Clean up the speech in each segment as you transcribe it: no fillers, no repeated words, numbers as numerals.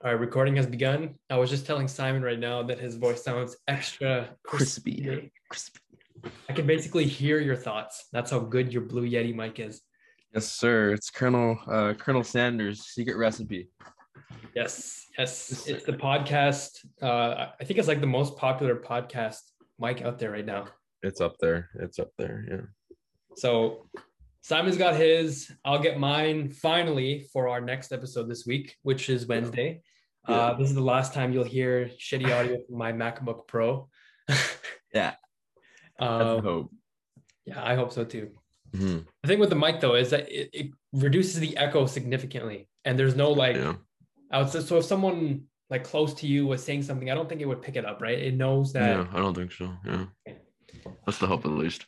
All right, recording has begun. I was just telling Simon right now that his voice sounds extra crispy Crispy. today. Crispy. I can basically hear your thoughts. That's how good your Blue Yeti mic is. Yes, sir. It's Colonel Sanders' secret recipe. Yes, yes. Yes, sir. It's the podcast. I think it's like the most popular podcast mic out there right now. It's up there. It's up there. Yeah. So Simon's got his. I'll get mine finally for our next episode this week, which is Wednesday. Yeah. This is the last time you'll hear shitty audio from my MacBook Pro. Yeah. That's the Um, hope. yeah, I hope so too. Mm-hmm. The thing with the mic though is that it reduces the echo significantly, and there's no like Yeah. outside. So if someone like close to you was saying something, I don't think it would pick it up, right? It knows that. Yeah. I don't think so. Yeah. That's the hope, at least.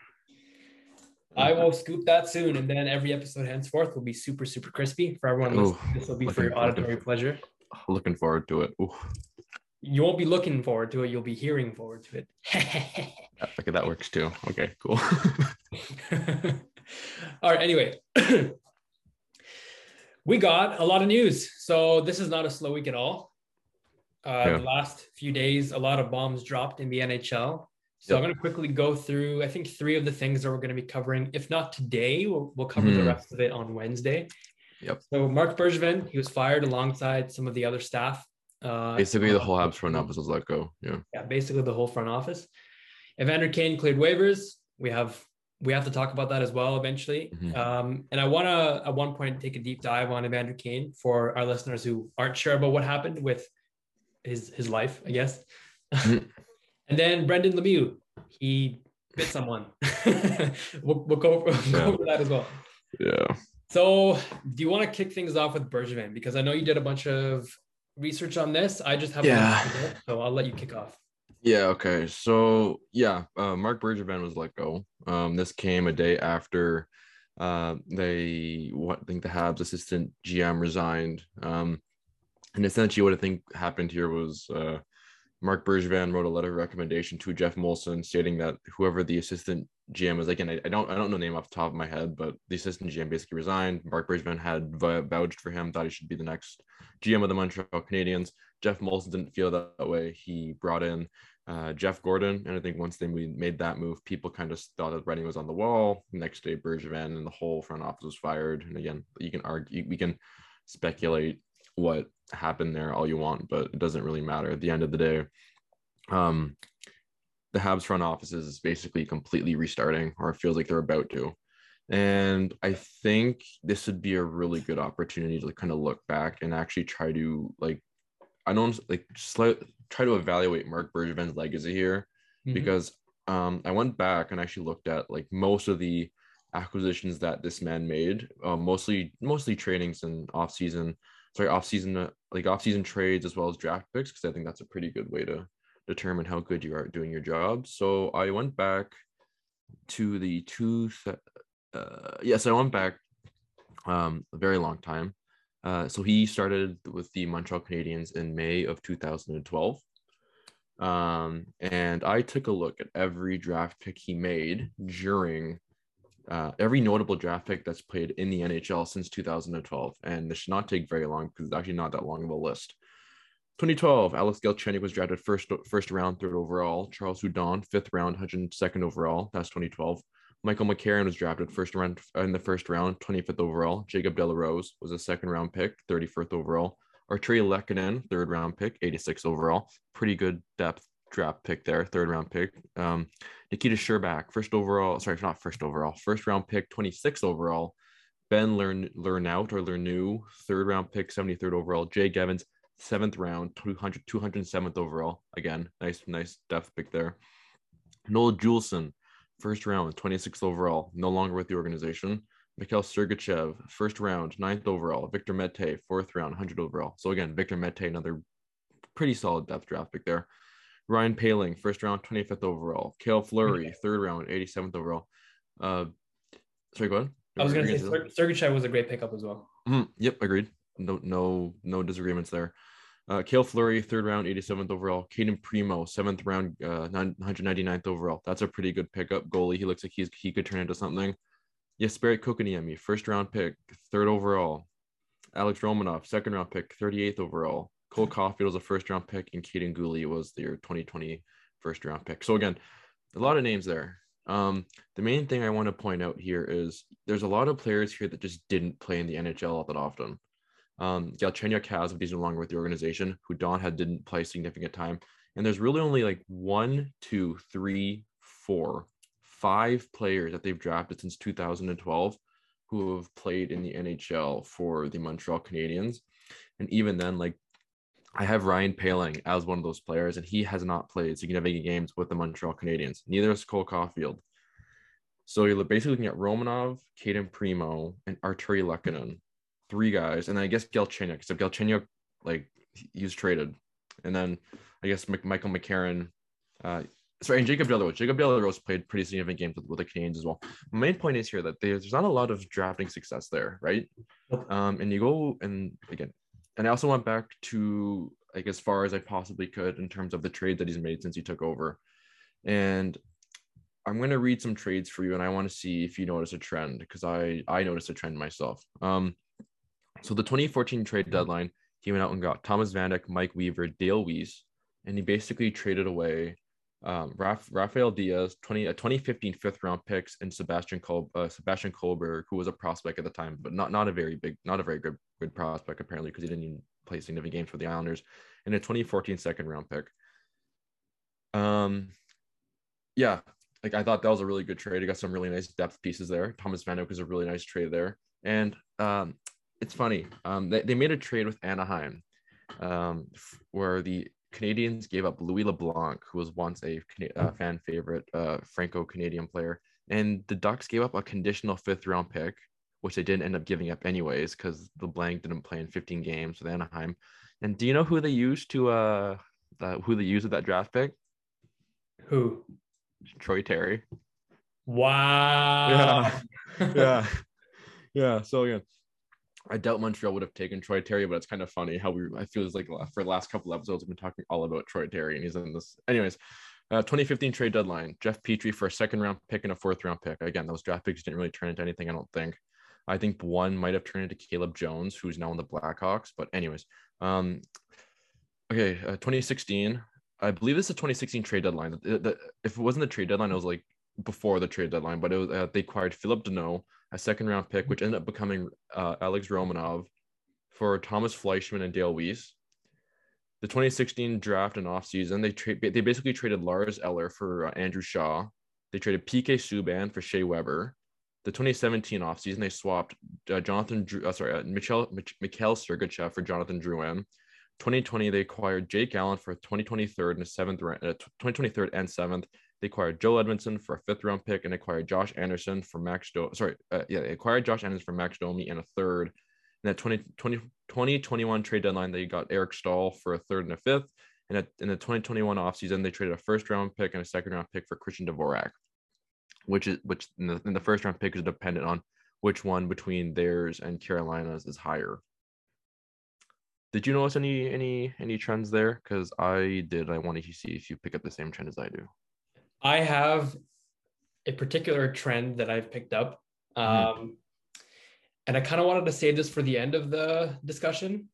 I will scoop that soon, and then every episode henceforth will be super, super crispy for everyone listening. This will be for your auditory pleasure. Looking forward to it. Ooh. You won't be looking forward to it; you'll be hearing forward to it. Okay, that works too. Okay, cool. All right. Anyway, we got a lot of news, so this is not a slow week at all. The last few days, a lot of bombs dropped in the NHL. So I'm going to quickly go through, I think, 3 of the things that we're going to be covering. If not today, we'll cover the rest of it on Wednesday. Yep. So Marc Bergevin, he was fired alongside some of the other staff. Basically, the whole Habs front office was let go. Yeah. Yeah, basically the whole front office. Evander Kane cleared waivers. We have to talk about that as well eventually. And I want to, at one point, take a deep dive on Evander Kane for our listeners who aren't sure about what happened with his life, I guess. And then Brendan Lemieux, he bit someone. we'll go over that as well. Yeah. So do you want to kick things off with Bergevin? Because I know you did a bunch of research on this. I just have so I'll let you kick off. Yeah, okay. So Marc Bergevin was let go. This came a day after I think the Habs assistant GM resigned. And essentially what I think happened here was Marc Bergevin wrote a letter of recommendation to Jeff Molson stating that whoever the assistant GM was, again, I don't know the name off the top of my head, but the assistant GM basically resigned. Marc Bergevin had vouched for him, thought he should be the next GM of the Montreal Canadiens. Jeff Molson didn't feel that way. He brought in Jeff Gordon, and I think once they made that move, people kind of thought that writing was on the wall. Next day, Bergevin and the whole front office was fired. And again, you can argue, we can speculate what happened there all you want, but it doesn't really matter. At the end of the day, the Habs front office is basically completely restarting, or it feels like they're about to. And I think this would be a really good opportunity to kind of look back and actually try to try to evaluate Marc Bergevin's legacy here, because I went back and actually looked at like most of the acquisitions that this man made, mostly trainings and off-season trades as well as draft picks, because I think that's a pretty good way to determine how good you are doing your job. So I went back to the I went back a very long time. So he started with the Montreal Canadiens in May of 2012. And I took a look at every draft pick he made during every notable draft pick that's played in the NHL since 2012. And this should not take very long because it's actually not that long of a list. 2012, Alex Galchenyuk was drafted first round, 3rd overall. Charles Hudon, 5th round, 102nd overall. That's 2012. Michael McCarron was drafted in the first round, 25th overall. Jacob Delarose was a 2nd round pick, 31st overall. Artturi Lehkonen, 3rd round pick, 86th overall. Pretty good depth draft pick there, 3rd round pick. Nikita Sherbak, first round pick, 26th overall. Ben Lernout, 3rd round pick, 73rd overall. Jay Gevins, 7th round, 207th overall. Again, nice depth pick there. Noel Juleson, 1st round, 26th overall, no longer with the organization. Mikhail Sergachev, 1st round, 9th overall. Victor Mete, 4th round, 100 overall. So again, Victor Mete, another pretty solid depth draft pick there. Ryan Paling, 1st round, 25th overall. Cale Fleury, 3rd round, 87th overall. Sorry, go ahead. I was going to say Sergachev was a great pickup as well. Yep, agreed. No disagreements there. Cale Fleury, 3rd round, 87th overall. Caden Primo, 7th round, 199th overall. That's a pretty good pickup. Goalie. He looks like he could turn into something. Jesperi Kotkaniemi, 1st round pick, 3rd overall. Alex Romanov, second round pick, 38th overall. Cole Caulfield was a first round pick, and Caden Gooley was their 2020 first round pick. So again, a lot of names there. The main thing I want to point out here is there's a lot of players here that just didn't play in the NHL all that often. Galchenyuk has, but he's no longer with the organization. Hudon didn't play significant time. And there's really only like 1, 2, 3, 4, 5 players that they've drafted since 2012 who have played in the NHL for the Montreal Canadiens. And even then, like, I have Ryan Poehling as one of those players, and he has not played significant games with the Montreal Canadiens. Neither has Cole Caulfield. So you're basically looking at Romanov, Kaden Primo, and Artturi Lehkonen. 3 guys. And then I guess Galchenyuk. So Galchenyuk, like, he was traded. And then I guess Michael McCarron, and Jacob Delarose. Jacob Delarose played pretty significant games with the Canadiens as well. My main point is here that there's not a lot of drafting success there, right? And you go, and again, and I also went back to, like, as far as I possibly could in terms of the trade that he's made since he took over. And I'm going to read some trades for you, and I want to see if you notice a trend, because I noticed a trend myself. So the 2014 trade deadline, he went out and got Thomas Vanek, Mike Weaver, Dale Weiss, and he basically traded away Rafael Diaz, 2015 fifth round picks, and Sebastian Kohlberg, who was a prospect at the time, but not a very good prospect apparently, because he didn't even play significant games for the Islanders, and a 2014 second round pick. Yeah, like, I thought that was a really good trade. He got some really nice depth pieces there. Thomas Vanek was a really nice trade there, and it's funny. They made a trade with Anaheim, where the Canadiens gave up Louis LeBlanc, who was once a fan favorite Franco-Canadian player, and the Ducks gave up a conditional 5th round pick, which they didn't end up giving up anyways because LeBlanc didn't play in 15 games with Anaheim. And do you know who they used with that draft pick? Who? Troy Terry. Wow. Yeah. So yeah, I doubt Montreal would have taken Troy Terry, but it's kind of funny how I feel like for the last couple episodes we've been talking all about Troy Terry, and he's in this. Anyways, 2015 trade deadline, Jeff Petrie for a 2nd round pick and a 4th round pick. Again, those draft picks didn't really turn into anything, I don't think. I think one might have turned into Caleb Jones, who's now in the Blackhawks. But anyways, 2016. I believe this is a 2016 trade deadline. If it wasn't the trade deadline, it was like before the trade deadline. But it was they acquired Philip Deneau, a 2nd round pick, which ended up becoming Alex Romanov, for Thomas Fleischmann and Dale Weiss. The 2016 draft and offseason, they basically traded Lars Eller for Andrew Shaw. They traded PK Subban for Shea Weber. The 2017 offseason, they swapped Mikhail Sergachev for Jonathan Drouin. 2020, they acquired Jake Allen for a 2023 and 7th. They acquired Joe Edmondson for a 5th round pick and acquired Josh Anderson for Max Domi. They acquired Josh Anderson for Max Domi and a 3rd. In that 2021 trade deadline, they got Eric Stahl for a 3rd and a 5th. And in the 2021 offseason, they traded a 1st round pick and a 2nd round pick for Christian Dvorak, which in the 1st round pick is dependent on which one between theirs and Carolina's is higher. Did you notice any trends there? Because I did. I wanted to see if you pick up the same trend as I do. I have a particular trend that I've picked up. And I kind of wanted to save this for the end of the discussion.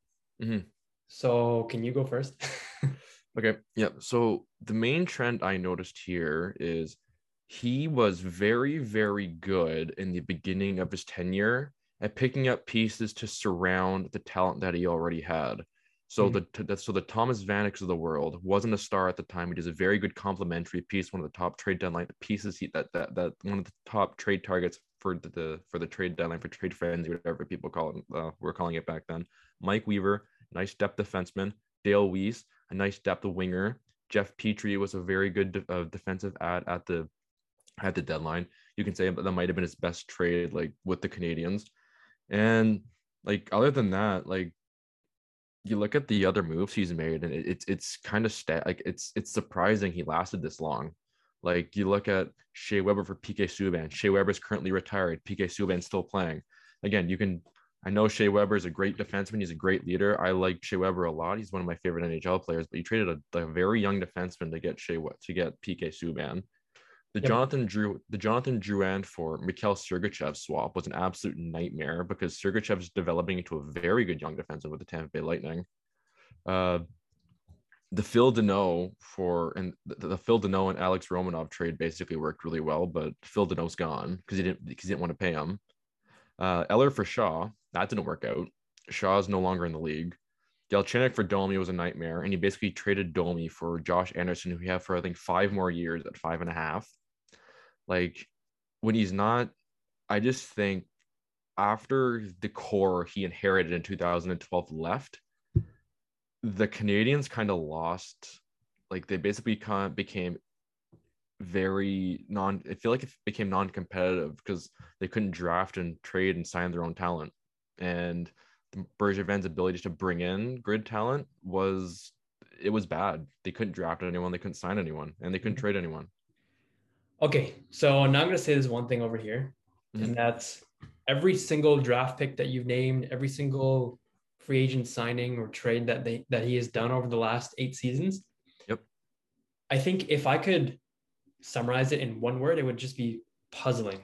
So can you go first? Okay. Yeah. So the main trend I noticed here is he was very, very good in the beginning of his tenure at picking up pieces to surround the talent that he already had. So the Thomas Vaneks of the world wasn't a star at the time. He was a very good complementary piece, one of the top trade deadline pieces. That one of the top trade targets for the trade deadline, for trade frenzy, whatever people call it. We're calling it back then. Mike Weaver, nice depth defenseman. Dale Weiss, a nice depth winger. Jeff Petrie was a very good defensive ad at the deadline. You can say that might have been his best trade, like, with the Canadiens. And, like, other than that, like, you look at the other moves he's made, and it's kind of it's surprising he lasted this long. Like, you look at Shea Weber for PK Subban. Shea Weber is currently retired. PK Subban's still playing. Again, I know Shea Weber is a great defenseman. He's a great leader. I like Shea Weber a lot. He's one of my favorite NHL players. But you traded a very young defenseman to get PK Subban. The Yep. Jonathan Drouin for Mikhail Sergachev swap was an absolute nightmare because Sergachev's developing into a very good young defenseman with the Tampa Bay Lightning. The Phil Deneau the Phil Deneau and Alex Romanov trade basically worked really well, but Phil Deneau's gone because he didn't want to pay him. Eller for Shaw, that didn't work out. Shaw is no longer in the league. Galchenyuk for Domi was a nightmare, and he basically traded Domi for Josh Anderson, who he had for I think 5 more years at 5.5. Like when he's not, I just think after the core he inherited in 2012 left, the Canadians kind of lost. Like they basically kind of became very I feel like it became non-competitive because they couldn't draft and trade and sign their own talent. And Bergevin's ability to bring in grid talent was bad. They couldn't draft anyone, they couldn't sign anyone, and they couldn't trade anyone. Okay, so now I'm going to say this one thing over here, and that's every single draft pick that you've named, every single free agent signing or trade that he has done over the last 8 seasons. Yep. I think if I could summarize it in one word, it would just be puzzling.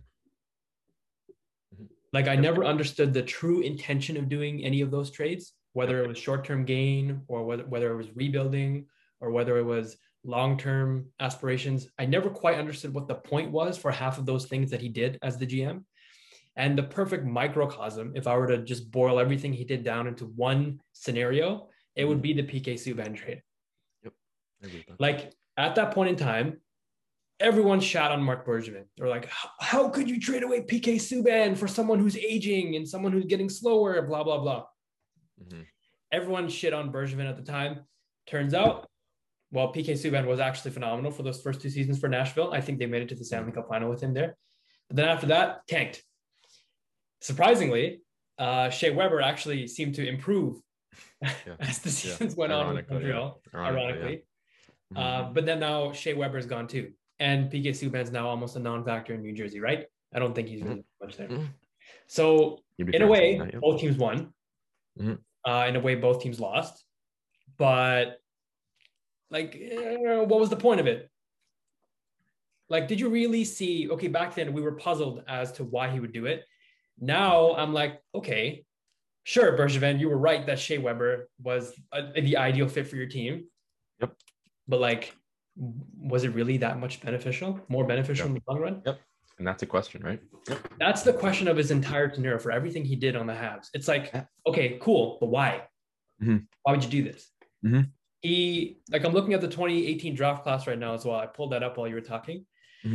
Like I never understood the true intention of doing any of those trades, whether it was short-term gain or whether it was rebuilding or whether it was long-term aspirations. I never quite understood what the point was for half of those things that he did as the GM. And the perfect microcosm, if I were to just boil everything he did down into one scenario, it would be the PK Subban trade. Yep. Like at that point in time, everyone shat on Marc Bergevin. They're like, how could you trade away PK Subban for someone who's aging and someone who's getting slower, blah, blah, blah. Everyone shit on Bergevin at the time. Turns out, well, PK Subban was actually phenomenal for those first 2 seasons for Nashville. I think they made it to the Stanley Cup final with him there. But then after that, tanked. Surprisingly, Shea Weber actually seemed to improve as the seasons went on with Montreal, ironically. But then now Shea Weber is gone too. And PK Subban's now almost a non-factor in New Jersey, right? I don't think he's really much there. So in a way, both teams won. In a way, both teams lost. But like, what was the point of it? Like, did you really see, okay, back then we were puzzled as to why he would do it. Now I'm like, okay, sure, Bergevin, you were right that Shea Weber was the ideal fit for your team. Yep. But like, was it really that much more beneficial in the long run? Yep. And that's a question, right? Yep. That's the question of his entire tenure for everything he did on the Habs. It's like, okay, cool, but why? Why would you do this? I'm looking at the 2018 draft class right now as well. I pulled that up while you were talking.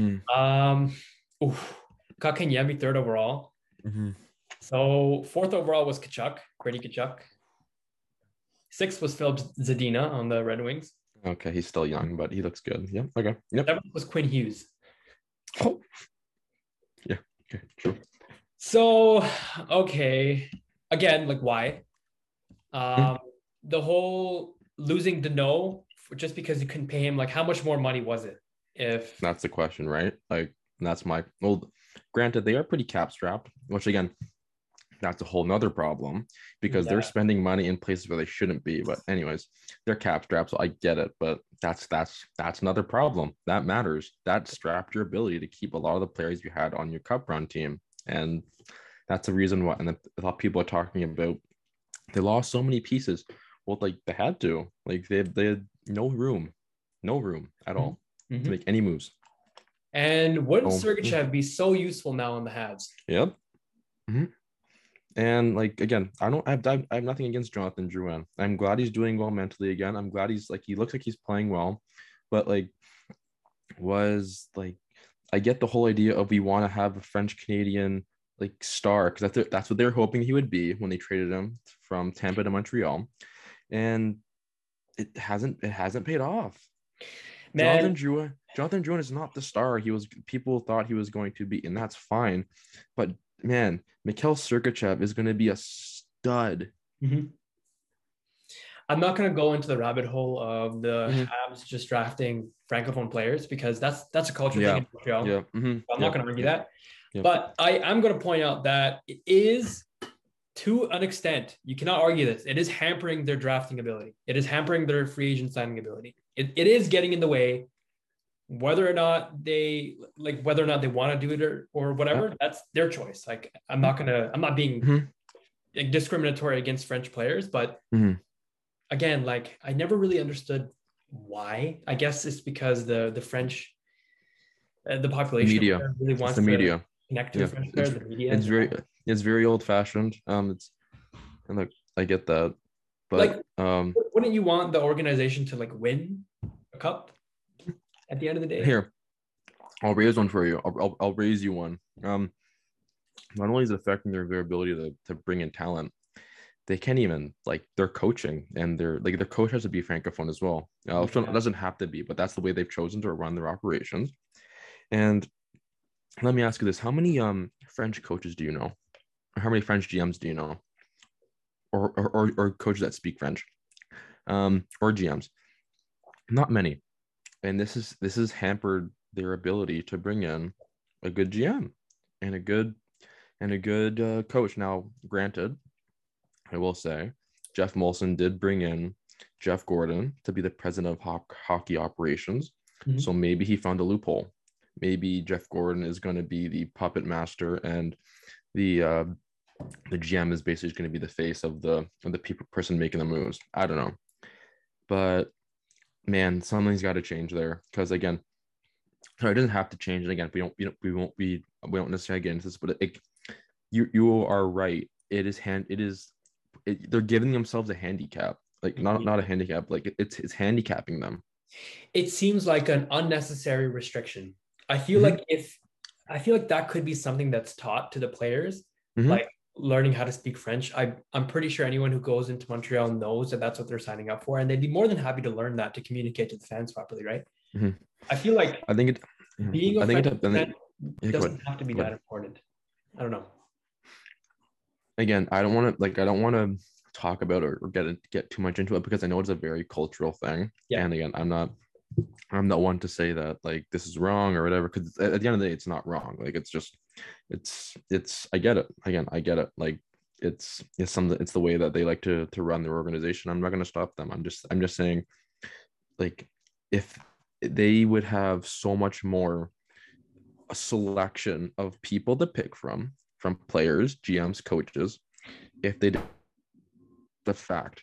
Kotkaniemi 3rd overall. So 4th overall was Tkachuk, Brady Tkachuk. 6th was Phil Zadina on the Red Wings. Okay, he's still young, but he looks good. Yeah. Okay. Yep. 7th was Quinn Hughes. Oh. Yeah. Okay. True. So, okay. Again, like why? The whole losing Deneau just because you couldn't pay him, like how much more money was it? If that's the question, right? Like that's granted, they are pretty cap strapped, which again, that's a whole nother problem because they're spending money in places where they shouldn't be. But anyways, they're cap strapped, so I get it. But that's another problem. That matters. That strapped your ability to keep a lot of the players you had on your cup run team. And that's the reason why. And a lot of people are talking about they lost so many pieces. Well, like they had to. Like they had no room at all to make any moves. And wouldn't Sergachev be so useful now in the Habs? Yep. And like again, I have nothing against Jonathan Drouin. I'm glad he's doing well mentally again. I'm glad he looks like he's playing well, but like I get the whole idea of we want to have a French Canadian like star because that's what they're hoping he would be when they traded him from Tampa to Montreal, and it hasn't paid off. Man. Jonathan Drouin is not the star people thought he was going to be, and that's fine. But man, Mikhail Sergachev is going to be a stud. I'm not going to go into the rabbit hole of the Habs just drafting francophone players because that's a culture thing in Montreal. I'm not going to argue that. But I'm going to point out that it is, to an extent, you cannot argue this. It is hampering their drafting ability. It is hampering their free agent signing ability. It is getting in the way whether or not they want to do it or whatever, that's their choice. Like, I'm not being discriminatory against French players, but again, like, I never really understood why. I guess it's because the French, the population media really wants the media connect to the French players, the media. It's very old fashioned. It's, and like, I get that, but like, wouldn't you want the organization to like win a cup at the end of the day? Here, I'll raise one for you. I'll raise you one. Not only is it affecting their ability to bring in talent, they can't even, like, their coaching, and their coach has to be francophone as well. It doesn't have to be, but that's the way they've chosen to run their operations. And let me ask you this: how many French coaches do you know? Or how many French GMs do you know? Or coaches that speak French, or GMs? Not many. And this is hampered their ability to bring in a good GM and a good coach. Now, granted, I will say Jeff Molson did bring in Jeff Gordon to be the president of hockey operations. So maybe he found a loophole. Maybe Jeff Gordon is going to be the puppet master, and the GM is basically going to be the face of the person making the moves. I don't know, but man, something's got to change there, because again, it doesn't have to change. And again, we don't necessarily get into this, but you are right. They're giving themselves a handicap, like not a handicap, like it's handicapping them. It seems like an unnecessary restriction. I feel like that could be something that's taught to the players, like learning how to speak French. I'm pretty sure anyone who goes into Montreal knows that that's what they're signing up for, and they'd be more than happy to learn that to communicate to the fans properly, right? I feel like being a French fan doesn't have to be that important. I don't know. Again, I don't want to talk about or get too much into it, because I know it's a very cultural thing. Yeah. And again, I'm not one to say that like this is wrong or whatever, because at the end of the day, it's not wrong. Like, it's just I get it. Again, I get it. Like, it's the way that they like to run their organization. I'm not going to stop them. I'm just saying, like, if they would have so much more a selection of people to pick from players, GMs, coaches, if they did the fact.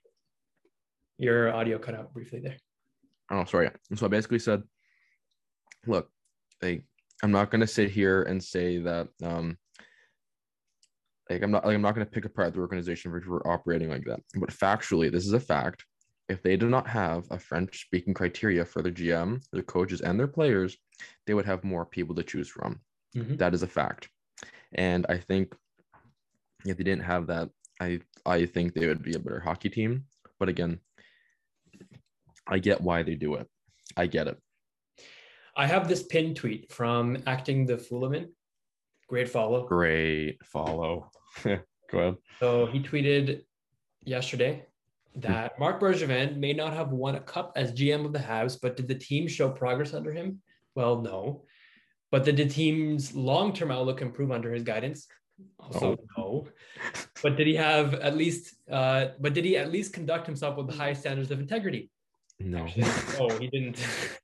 Your audio cut out briefly there. Oh, sorry. So I basically said, look, I'm not going to sit here and say that, I'm not going to pick apart the organization for operating like that. But factually, this is a fact. If they do not have a French-speaking criteria for their GM, their coaches, and their players, they would have more people to choose from. That is a fact. And I think if they didn't have that, I think they would be a better hockey team. But again, I get why they do it. I get it. I have this pinned tweet from Acting the Foolaman. Great follow. Go ahead. So he tweeted yesterday that Marc Bergevin may not have won a cup as GM of the Habs, but did the team show progress under him? Well, no. But did the team's long-term outlook improve under his guidance? Also, no. But did he at least conduct himself with the highest standards of integrity? No. Actually, he didn't.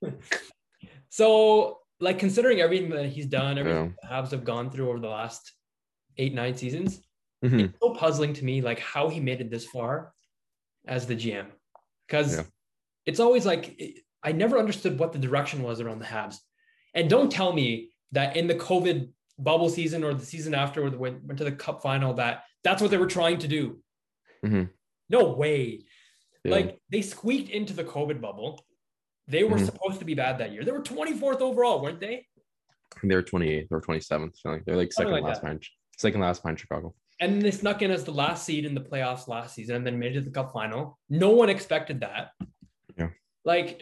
So, like, considering everything that he's done, everything the Habs have gone through over the last 8-9 seasons, it's so puzzling to me, like, how he made it this far as the GM. Because it's always like, I never understood what the direction was around the Habs. And don't tell me that in the COVID bubble season or the season after, where they went to the cup final, that's what they were trying to do. No way. Yeah. Like, they squeaked into the COVID bubble. They were supposed to be bad that year. They were 24th overall, weren't they? They were 28th or 27th. So they're like second last behind Chicago. And they snuck in as the last seed in the playoffs last season and then made it to the cup final. No one expected that. Yeah. Like,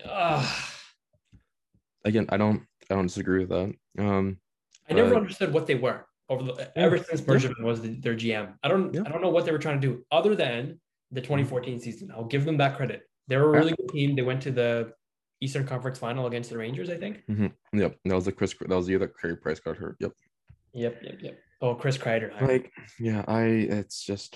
again, I don't disagree with that. I never understood what they were ever since Bergevin was their GM. I don't know what they were trying to do other than the 2014 season. I'll give them that credit. They were a really good team. They went to the Eastern Conference Final against the Rangers, I think. Yep, that was the year that Carey Price got hurt. Yep. Oh, Chris Kreider. It's just,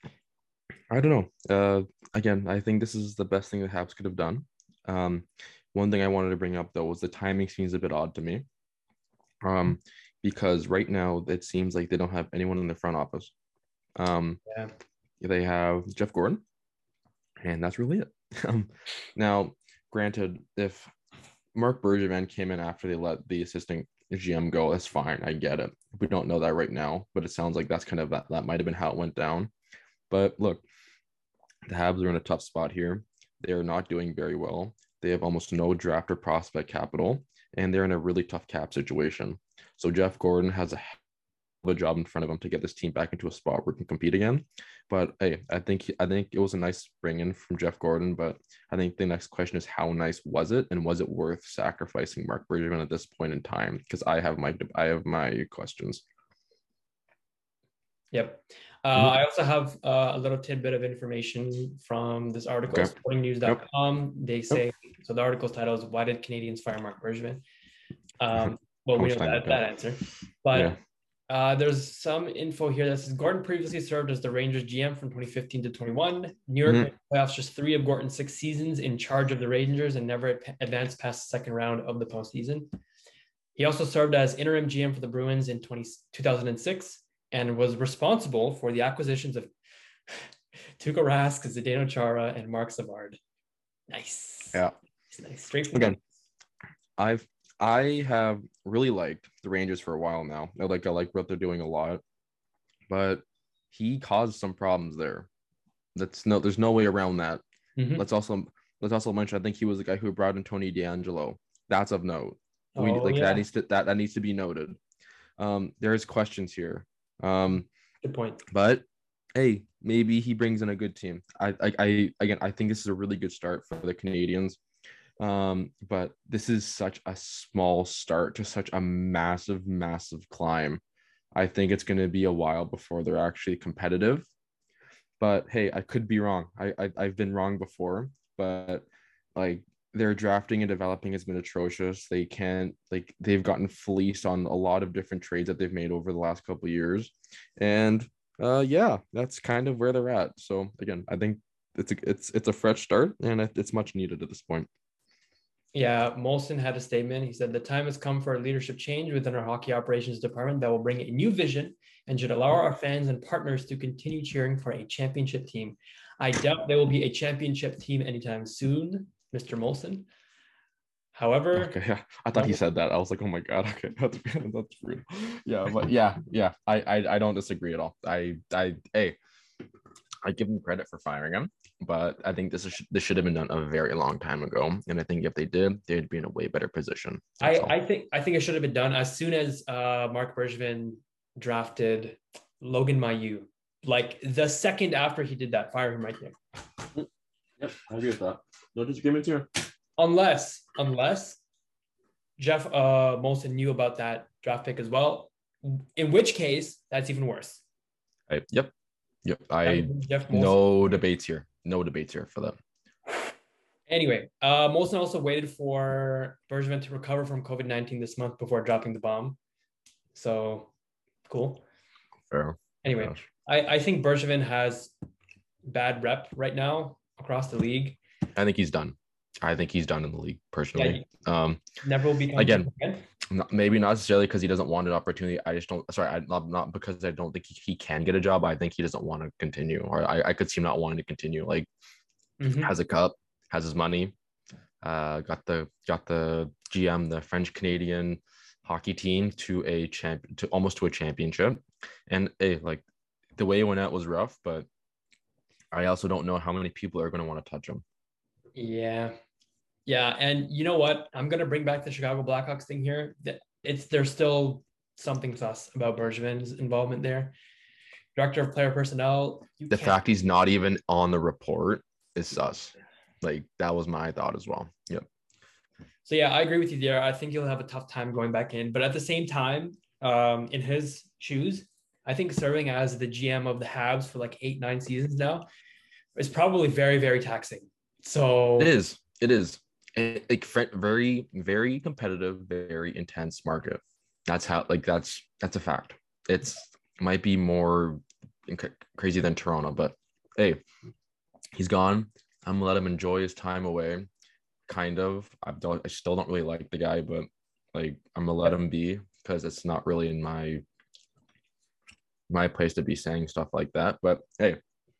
I don't know. Again, I think this is the best thing the Habs could have done. One thing I wanted to bring up though was the timing seems a bit odd to me. Because right now it seems like they don't have anyone in the front office. Yeah. They have Jeff Gordon, and that's really it. Now, granted, if Mark Bergevin came in after they let the assistant GM go, that's fine. I get it. We don't know that right now, but it sounds like that's kind of that might have been how it went down. But look, the Habs are in a tough spot here. They are not doing very well. They have almost no draft or prospect capital, and they're in a really tough cap situation. So Jeff Gordon has a job in front of him to get this team back into a spot where it can compete again. But hey, I think it was a nice bring in from Jeff Gordon. But I think the next question is how nice was it, and was it worth sacrificing Mark Bergevin at this point in time? Because I have my questions. Yep. I also have a little tidbit of information from this article, Okay. sportingnews.com. They say, so the article's title is "Why Did Canadians Fire Mark Bergevin?" Well, we know that answer, but there's some info here that says Gordon previously served as the Rangers GM from 2015 to 21. New York made playoffs just 3 of Gordon's 6 seasons in charge of the Rangers and never advanced past the second round of the postseason. He also served as interim GM for the Bruins in 2006 and was responsible for the acquisitions of Tuukka Rask, Zdeno Chara, and Mark Savard. Nice. Yeah. Nice. Straight from again. I have really liked the Rangers for a while now. I like what they're doing a lot, but he caused some problems there. There's no way around that. Mm-hmm. Let's also mention I think he was the guy who brought in Tony DeAngelo. That's of note. That needs to be noted. There's questions here. Good point. But hey, maybe he brings in a good team. I think this is a really good start for the Canadians. But this is such a small start to such a massive climb. I think it's going to be a while before they're actually competitive. But hey, I could be wrong. I've been wrong before, but like their drafting and developing has been atrocious. They've gotten fleeced on a lot of different trades that they've made over the last couple of years. And yeah, that's kind of where they're at. So again, I think it's a fresh start and it's much needed at this point. Yeah, Molson had a statement. He said, "The time has come for a leadership change within our hockey operations department that will bring a new vision and should allow our fans and partners to continue cheering for a championship team. I doubt there will be a championship team anytime soon, Mr. Molson. However..." Okay, yeah, I thought he said that. I was like, oh my God, okay, that's rude. Yeah, but yeah, I don't disagree at all. I give him credit for firing him, but I think this should have been done a very long time ago. And I think if they did, they'd be in a way better position. I think it should have been done as soon as Mark Bergevin drafted Logan Mailloux. Like the second after he did that, fire him right there. Yep, I agree with that. No disagreements here. Unless Jeff Molson knew about that draft pick as well, in which case that's even worse. Right. Yep. No debates here for that. Anyway, Molson also waited for Bergevin to recover from COVID-19 this month before dropping the bomb. So cool. Fair. Anyway, I think Bergevin has bad rep right now across the league. I think he's done. I think he's done in the league personally. Yeah, never will be again. Maybe not necessarily because he doesn't want an opportunity. I just don't. Sorry, not because I don't think he can get a job. I think he doesn't want to continue, or I could see him not wanting to continue. Like, has a cup, has his money, got the GM, the French Canadian hockey team to almost to a championship, and like the way it went out was rough, but I also don't know how many people are going to want to touch him. Yeah, and you know what? I'm gonna bring back the Chicago Blackhawks thing here. There's still something sus about Bergevin's involvement there. Director of Player Personnel. The fact he's not even on the report is sus. Like that was my thought as well. Yep. So yeah, I agree with you there. I think he'll have a tough time going back in, but at the same time, in his shoes, I think serving as the GM of the Habs for like 8-9 seasons now is probably very, very taxing. So it is. Like very, very competitive, very intense market. That's how, like, that's a fact. It's might be more crazy than Toronto, but hey, he's gone. I'm gonna let him enjoy his time away. kind of. I still don't really like the guy, but like I'm gonna let him be because it's not really in my place to be saying stuff like that. But hey,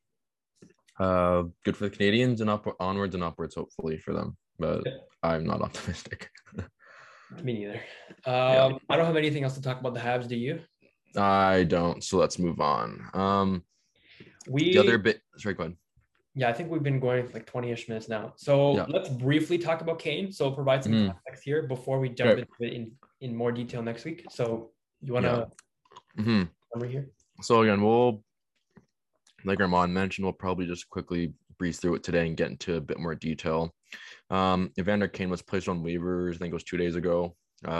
good for the Canadians and onwards and upwards, hopefully for them. But I'm not optimistic. Me neither. Yeah. I don't have anything else to talk about the Habs. Do you? I don't. So let's move on. The other bit. Sorry, go ahead. Yeah, I think we've been going for like 20-ish minutes now. So let's briefly talk about Kane. So provide some context here before we jump into it in more detail next week. So you want to summary here? So again, like Armand mentioned, we'll probably just quickly breeze through it today and get into a bit more detail. Evander Kane was placed on waivers, I think it was 2 days ago.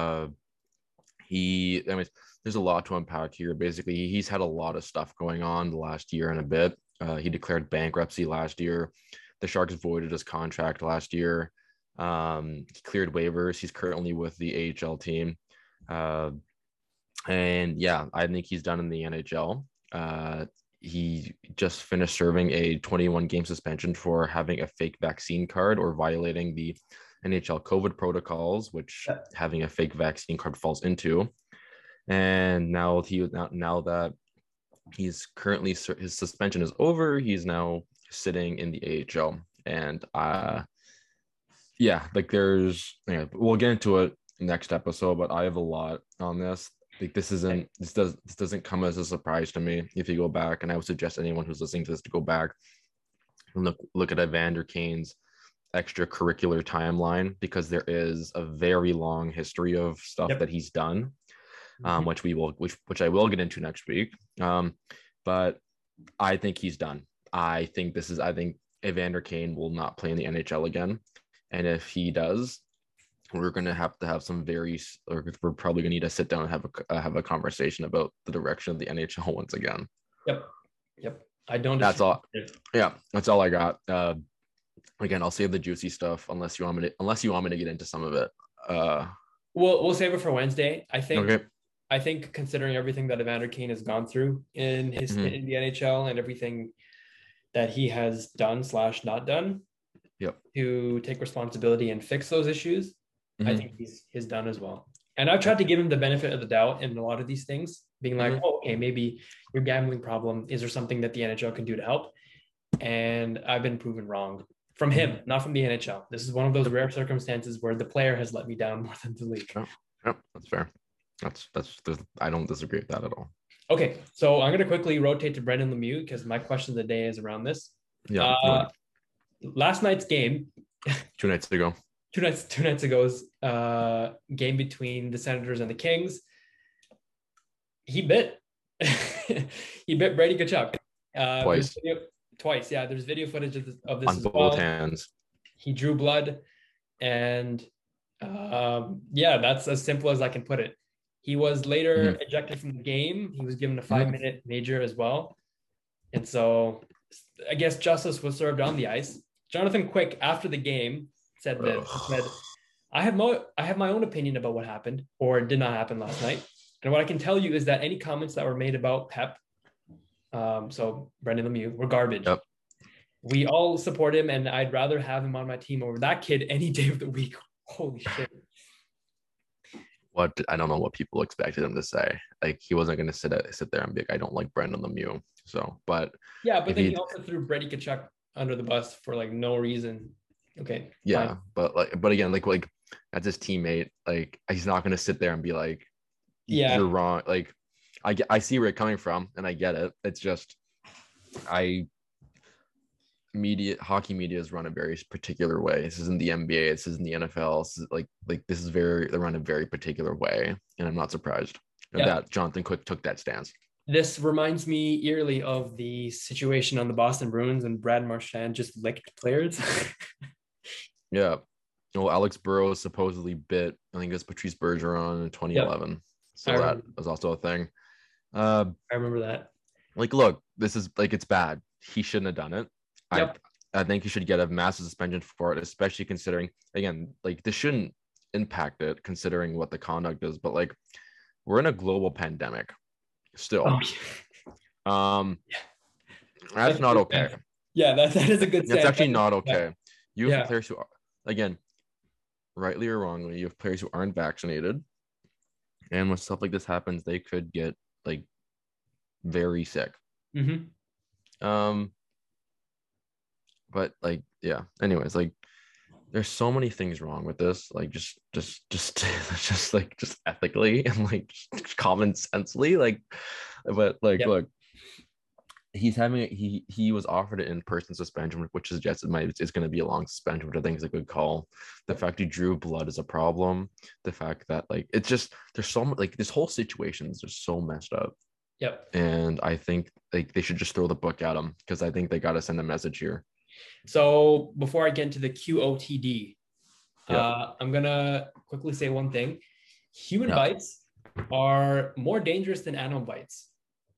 There's a lot to unpack here. Basically, he's had a lot of stuff going on the last year and a bit. He declared bankruptcy last year. The Sharks voided his contract last year. He cleared waivers. He's currently with the AHL team. And yeah, I think he's done in the NHL. He just finished serving a 21-game suspension for having a fake vaccine card or violating the NHL COVID protocols, which having a fake vaccine card falls into. And now that he's currently, his suspension is over, he's now sitting in the AHL. And we'll get into it next episode, but I have a lot on this. Like this doesn't come as a surprise to me if you go back, and I would suggest anyone who's listening to this to go back and look at Evander Kane's extracurricular timeline, because there is a very long history of stuff that he's done, which I will get into next week. But I think he's done. I think Evander Kane will not play in the NHL again, and if he does, we're going to have some we're probably going to need to sit down and have a conversation about the direction of the NHL once again. Yep. I don't. That's all. Yeah, that's all I got. Again, I'll save the juicy stuff unless you want me to get into some of it. We'll save it for Wednesday. I think considering everything that Evander Kane has gone through in his in the NHL and everything that he has done / not done, to take responsibility and fix those issues, I think he's done as well. And I've tried to give him the benefit of the doubt in a lot of these things, being like, oh, okay, maybe your gambling problem, is there something that the NHL can do to help? And I've been proven wrong from him, not from the NHL. This is one of those rare circumstances where the player has let me down more than the league. Yep, that's fair. I don't disagree with that at all. Okay, so I'm going to quickly rotate to Brendan Lemieux because my question of the day is around this. Last night's game. 2 nights ago. Two nights ago's game between the Senators and the Kings. He bit Brady Tkachuk. Twice. Yeah, there's video footage of this on both hands. He drew blood, and that's as simple as I can put it. He was later ejected from the game. He was given a 5-minute major as well, and so I guess justice was served on the ice. Jonathan Quick, after the game, said I have my own opinion about what happened or did not happen last night, and what I can tell you is that any comments that were made about Pep, so Brendan Lemieux, were garbage. Yep. We all support him, and I'd rather have him on my team over that kid any day of the week. Holy shit. I don't know what people expected him to say. Like, he wasn't going to sit there and be like, I don't like Brendan Lemieux. So, but then he also threw Brady Tkachuk under the bus for like no reason. Okay. Yeah, fine. but again, like as his teammate, like he's not going to sit there and be like, you're wrong. Like, I see where you're coming from, and I get it. It's just hockey media is run a very particular way. This isn't the NBA. This isn't the NFL. This is they're run a very particular way, and I'm not surprised that Jonathan Quick took that stance. This reminds me eerily of the situation on the Boston Bruins when Brad Marchand just licked players. Yeah. Well, Alex Burrows supposedly bit, I think it was Patrice Bergeron in 2011. Yep. So that was also a thing. I remember that. Like, look, this is like, it's bad. He shouldn't have done it. Yep. I think he should get a massive suspension for it, especially considering, again, like this shouldn't impact it considering what the conduct is, but like we're in a global pandemic still. That's not okay. Yeah, that is a good. That's actually not okay. You have players who are, again, rightly or wrongly, you have players who aren't vaccinated, and when stuff like this happens, they could get like very sick. Mm-hmm. Um, but like, yeah. Anyways, like, there's so many things wrong with this, like just ethically and like just common sensely, like, but like, Yep. look, he was offered an in-person suspension, which suggests it's going to be a long suspension, which I think is a good call. The fact he drew blood is a problem. The fact that like it's just there's so much like this whole situation is just so messed up. Yep. And I think like they should just throw the book at him because I think they got to send a message here. So before I get into the QOTD, Yeah. I'm gonna quickly say one thing. Human Yeah. bites are more dangerous than animal bites.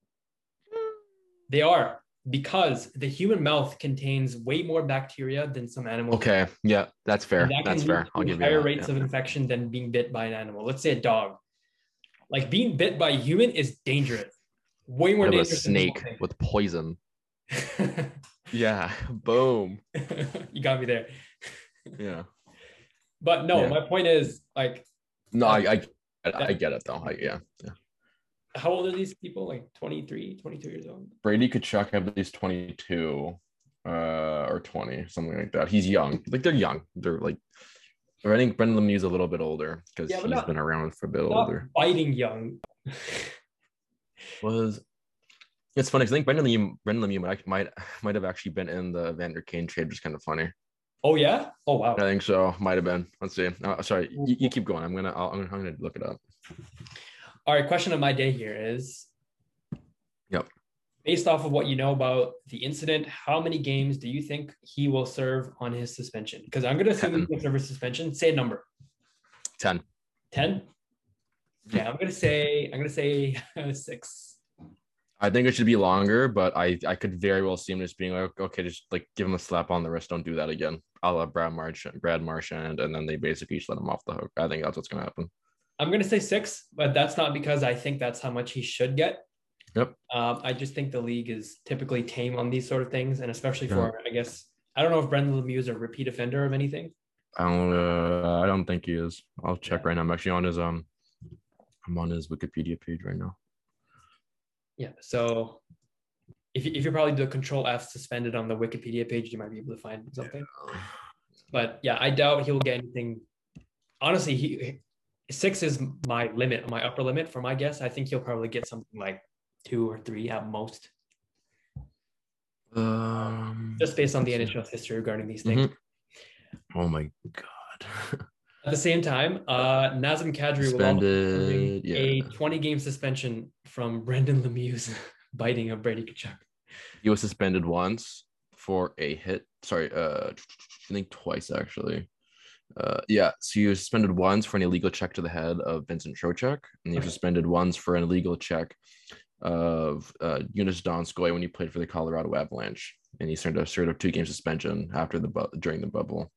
They are, because the human mouth contains way more bacteria than some animals. Okay. Yeah, that's fair. And that That's can fair. lead I'll to give you higher that. rates of infection than being bit by an animal. Let's say a dog. Like being bit by a human is dangerous. Way more What about a dangerous than snake with poison? Yeah. Boom. You got me there. Yeah. But no, Yeah. my point is like, No, I get it though. Yeah. how old are these people? Like 23, 22 years old? Brady Kachuk, I believe, is 22 or 20, something like that. He's young. Like they're young. They're like, or I think Brendan Lemieux is a little bit older because Yeah, but he's been around for a bit not older. biting young. It's funny because I think Brendan Lemieux might have actually been in the Evander Kane trade, which is kind of funny. Oh yeah? Oh wow. I think so. Might have been. Let's see. Sorry, you keep going. I'm gonna look it up. All right, question of my day here is, Yep. based off of what you know about the incident, how many games do you think he will serve on his suspension? Because I'm going to assume he's going to serve a suspension. Say a number. 10. 10? Okay, I'm going to say 6. I think it should be longer, but I could very well see him just being like, okay, just like give him a slap on the wrist. Don't do that again. I'll have Brad Marchand, and then they basically just let him off the hook. I think that's what's going to happen. I'm going to say 6, but that's not because I think that's how much he should get. Yep. I just think the league is typically tame on these sort of things, and especially for, I guess, I don't know if Brendan Lemieux is a repeat offender of anything. I don't think he is. I'll check right now. I'm actually on his I'm on his Wikipedia page right now. Yeah. So if you probably do a Control F suspended on the Wikipedia page, you might be able to find something. Yeah. But yeah, I doubt he will get anything. Honestly, 6 is my limit, my upper limit for my guess. I think he'll probably get something like 2 or 3 at most. Just based on the NHL's history regarding these things. Mm-hmm. Oh my God. At the same time, Nazem Kadri will also a 20-game suspension from Brendan Lemieux's biting of Brady Tkachuk. He was suspended once for a hit. Sorry, I think twice actually. So he was suspended once for an illegal check to the head of Vincent Trocheck, and he was suspended once for an illegal check of Joonas Donskoi when he played for the Colorado Avalanche, and he served a 2-game suspension during the bubble.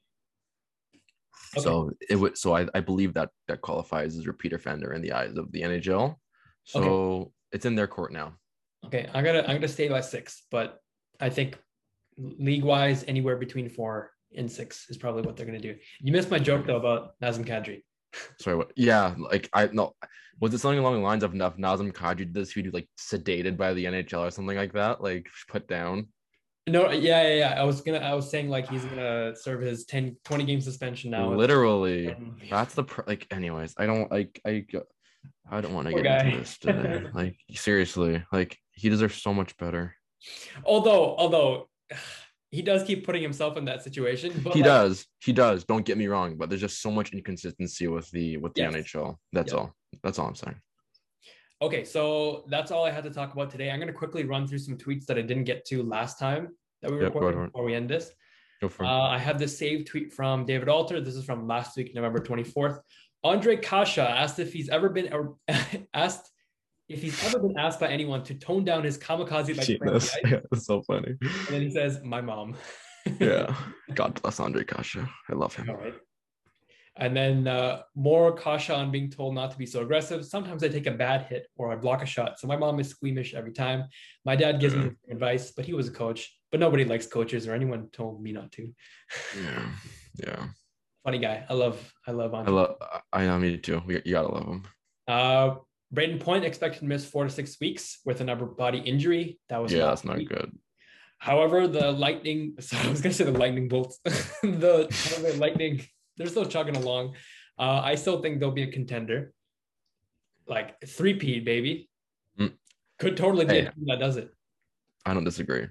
Okay. So I believe that qualifies as repeat offender in the eyes of the NHL. So It's in their court now. Okay, I'm gonna stay by 6, but I think league-wise, anywhere between 4 and 6 is probably what they're gonna do. You missed my joke though about Nazem Kadri. Sorry, what? Yeah, like was it something along the lines of Nazem Kadri did this? He'd be like sedated by the NHL or something like that, like put down. No, yeah. I was saying like he's gonna serve his 20 game suspension now. Literally, that's the like. Anyways, I don't like I don't want to get into this today. Like seriously, like he deserves so much better. Although he does keep putting himself in that situation. But he does. Don't get me wrong, but there's just so much inconsistency with the NHL. That's all. That's all I'm saying. Okay, so that's all I had to talk about today. I'm going to quickly run through some tweets that I didn't get to last time that we recorded before we end this. Go for it. I have this saved tweet from David Alter. This is from last week, November 24th. Andre Kasha asked if he's ever been asked by anyone to tone down his kamikaze like Genius. Yeah, that's so funny. And then he says, "My mom." Yeah, God bless Andre Kasha. I love him. All right. And then more Kasha on being told not to be so aggressive. Sometimes I take a bad hit or I block a shot. So my mom is squeamish every time. My dad gives me advice, but he was a coach. But nobody likes coaches, or anyone told me not to. Yeah. Funny guy. I love I Andre. love. I know, me too. You gotta love him. Braden Point expected to miss 4 to 6 weeks with an upper body injury. That was Yeah, that's last not week. good. However, the Lightning, so I was going to say the Lightning Bolts, the Lightning, they're still chugging along. I still think they'll be a contender. Like three-peat, baby. Mm. Could totally be a Hey, team that does it. I don't disagree.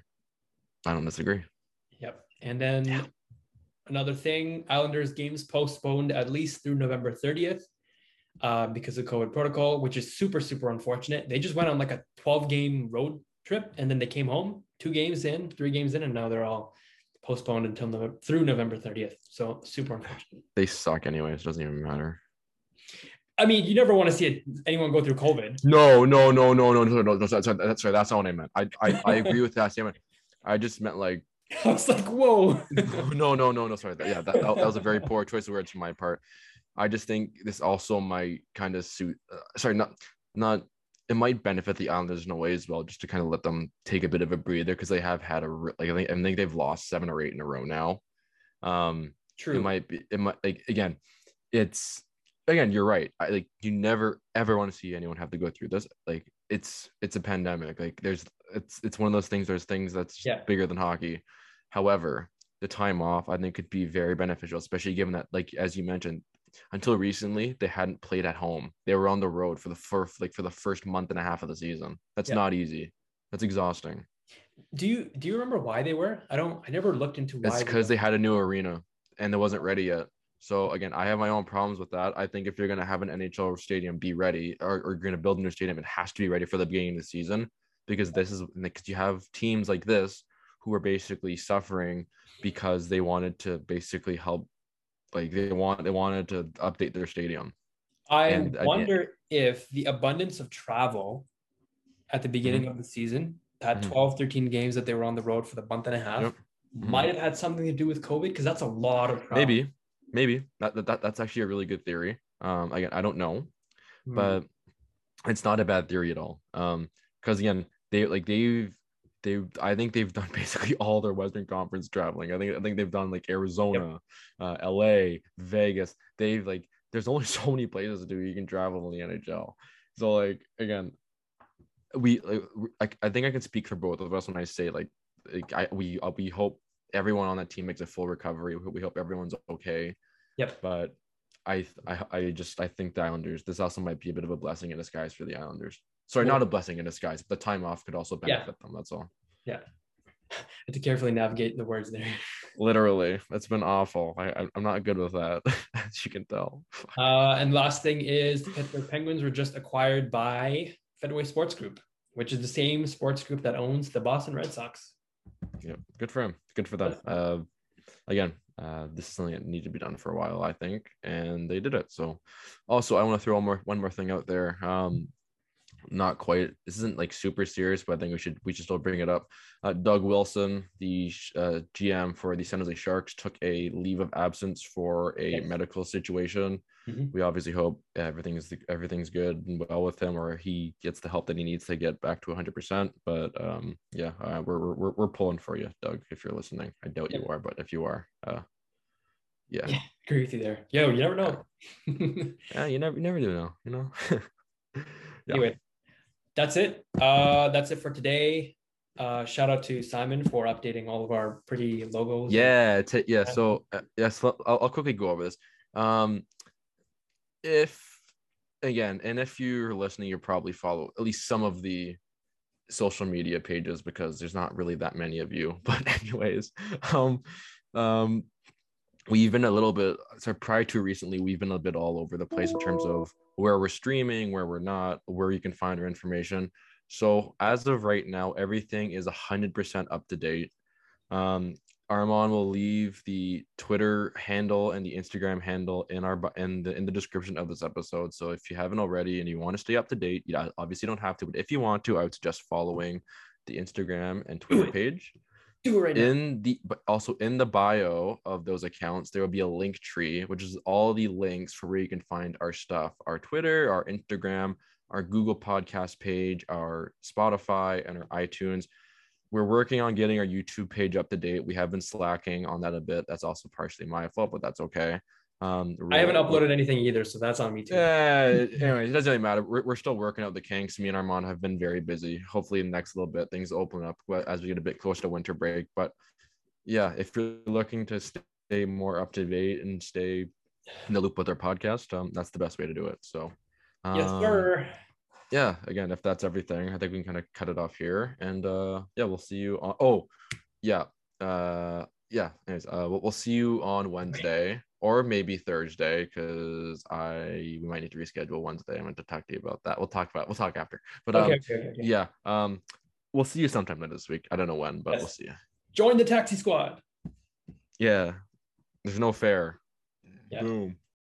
Yep. And then another thing, Islanders games postponed at least through November 30th because of COVID protocol, which is super, super unfortunate. They just went on like a 12-game road trip and then they came home 2 games in, 3 games in, and now they're all postponed until through November 30th. So super unfortunate. They suck anyways. Doesn't even matter. I mean, you never want to see anyone go through COVID. No. Sorry, that's not what I meant. I agree with that statement. I just meant like. I was like, whoa. No. Sorry. That was a very poor choice of words from my part. I just think this also might kind of suit. Not. It might benefit the Islanders in a way as well, just to kind of let them take a bit of a breather because they have had I think they've lost 7 or 8 in a row now. True. It might like again, you're right. You never ever want to see anyone have to go through this. Like it's a pandemic. Like it's one of those things. There's things that's bigger than hockey. However, the time off I think could be very beneficial, especially given that, like as you mentioned, until recently they hadn't played at home. They were on the road for the first month and a half of the season. That's not easy. That's exhausting. Do you remember why they were? I never looked into why. It's because they had a new arena and it wasn't ready yet. So again, I have my own problems with that. I think if you're gonna have an NHL stadium be ready, or you're gonna build a new stadium, it has to be ready for the beginning of the season, because you have teams like this who are basically suffering because they wanted to basically help, like they wanted to update their stadium. I wonder if the abundance of travel at the beginning of the season, that 12, 13 games that they were on the road for the month and a half, might have had something to do with COVID, because that's a lot of travel. Maybe that's actually a really good theory. Again, I don't know, but it's not a bad theory at all. Because again, I think they've done basically all their Western Conference traveling. I think they've done like Arizona, LA, Vegas. There's only so many places to do you can travel in the NHL. So like again, I think I can speak for both of us when I say we hope everyone on that team makes a full recovery. We hope everyone's okay. Yep. But I think the Islanders, this also might be a bit of a blessing in disguise for the Islanders. Sorry, not a blessing in disguise, but the time off could also benefit them. That's all. Yeah. I have to carefully navigate the words there. Literally, it's been awful. I'm not good with that, as you can tell. And last thing is the Pittsburgh Penguins were just acquired by Fenway Sports Group, which is the same sports group that owns the Boston Red Sox. Yeah, good for him. Good for them. Again, this is something that needed to be done for a while, I think, and they did it. So, also, I want to throw one more thing out there. Not quite. This isn't like super serious, but I think we should still bring it up. Doug Wilson, the GM for the San Jose Sharks, took a leave of absence for a medical situation. We obviously hope everything's good and well with him, or he gets the help that he needs to get back to 100%. But we're pulling for you, Doug, if you're listening. I doubt you are, but if you are, yeah, agree with you there. Yo, you never know. Yeah, you never do know, you know. Anyway, that's it. That's it for today. Shout out to Simon for updating all of our pretty logos. So I'll quickly go over this. If you're listening, you probably follow at least some of the social media pages, because there's not really that many of you. But anyways, we've been a little bit, prior to recently, we've been a bit all over the place in terms of where we're streaming, where we're not, where you can find our information. So as of right now, everything is 100% up to date. Armand will leave the Twitter handle and the Instagram handle in the description of this episode. So if you haven't already and you want to stay up to date, you obviously don't have to, but if you want to, I would suggest following the Instagram and Twitter page. Do it right now. But also in the bio of those accounts, there will be a link tree, which is all the links for where you can find our stuff, our Twitter, our Instagram, our Google Podcast page, our Spotify, and our iTunes. We're working on getting our YouTube page up to date. We have been slacking on that a bit. That's also partially my fault, but that's okay. I haven't uploaded anything either, so that's on me too. Anyway, it doesn't really matter. We're still working out the kinks. Me and Armand have been very busy. Hopefully, in the next little bit, things open up as we get a bit closer to winter break. But yeah, if you're looking to stay more up to date and stay in the loop with our podcast, that's the best way to do it. So, yes, sir. Yeah, again, if that's everything, I think we can kind of cut it off here. And yeah, we'll see you on. Oh, yeah. Yeah. Anyways, we'll see you on Wednesday or maybe Thursday because we might need to reschedule Wednesday. I'm going to talk to you about that. We'll talk after. But Okay. yeah. We'll see you sometime later this week. I don't know when, but we'll see you. Join the taxi squad. Yeah. There's no fare. Yeah. Boom.